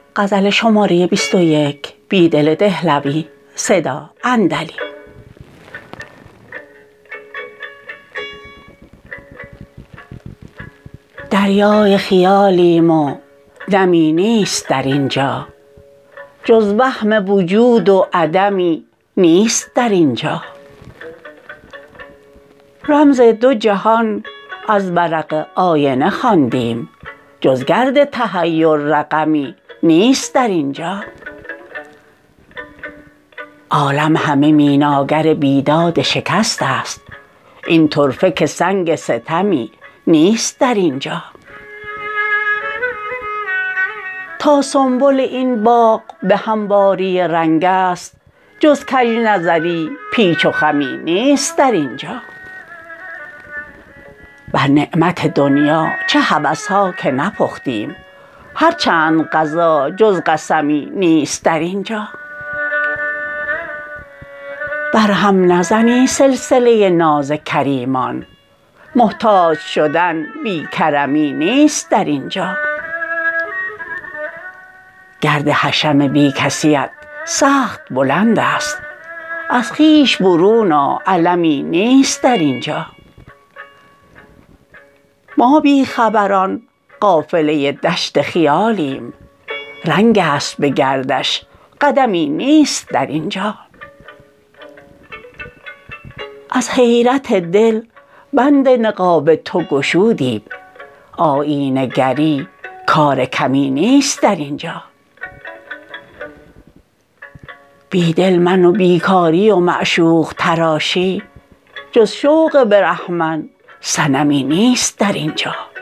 دریای خیالیم و نمی نیست در اینجا جز وهم وجود و عدمی نیست در اینجا رمز دو جهان از ورق آینه خواندیم جز گرد تحیر رقمی نیست در اینجا عالم همه میناگر بیداد شکست است این طرفه که سنگ ستمی نیست در اینجا تا سنبل این باغ به همواری رنگ است جز کج نظری پیچ و خمی نیست در اینجا بر نعمت دنیا چه هوس ها که نپختیم هر چند غذا جز قسمی نیست در اینجا برهم نزنی سلسله ناز کریمان محتاج شدن بی کرمی نیست در اینجا گرد حشم بی کسیت سخت بلند است از خویش برون آ المی نیست در اینجا ما بی خبران قافله دشت خیالیم رنگ است به گردش قدمی نیست در اینجا از حیرت دل بند نقاب تو گشودیم آیینه گری کار کمی نیست در اینجا بیدل من و بیکاری و معشوق تراشی جز شوق برهمن صنمی نیست در اینجا